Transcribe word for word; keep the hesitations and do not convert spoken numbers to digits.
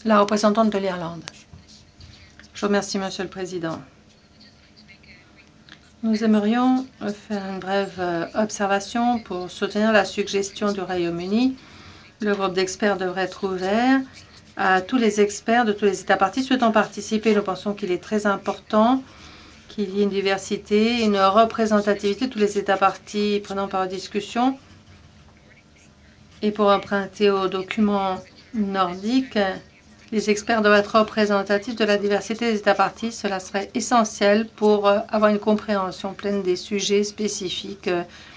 La représentante de l'Irlande. Je vous remercie, Monsieur le Président. Nous aimerions faire une brève observation pour soutenir la suggestion du Royaume-Uni. Le groupe d'experts devrait être ouvert à tous les experts de tous les États parties souhaitant participer. Nous pensons qu'il est très important qu'il y ait une diversité, une représentativité de tous les États parties prenant part aux discussions. Et pour emprunter aux documents nordiques, les experts doivent être représentatifs de la diversité des États parties. Cela serait essentiel pour avoir une compréhension pleine des sujets spécifiques